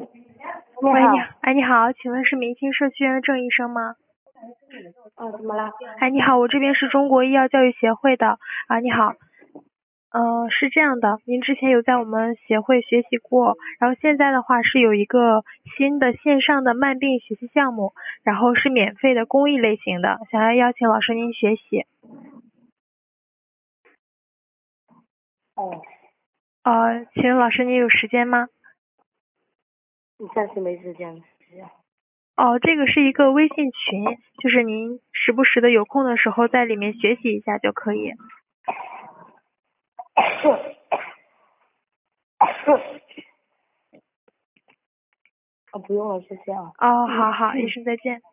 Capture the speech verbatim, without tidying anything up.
喂， 你好你好，哎，你好，请问是明星社区院的郑医生吗？ 哦，怎么了？ 哎，你好，我这边是中国医药教育协会的啊，你好，嗯、是这样的，您之前有在我们协会学习过，然后现在的话是有一个新的线上的慢病学习项目，然后是免费的公益类型的，想要邀请老师您学习， 哦， 呃，请问老师您有时间吗？ 你暂时没时间。 哦，这个是一个微信群，就是您时不时的有空的时候在里面学习一下就可以。 哦，不用了，谢谢啊。 哦，好好，医生再见。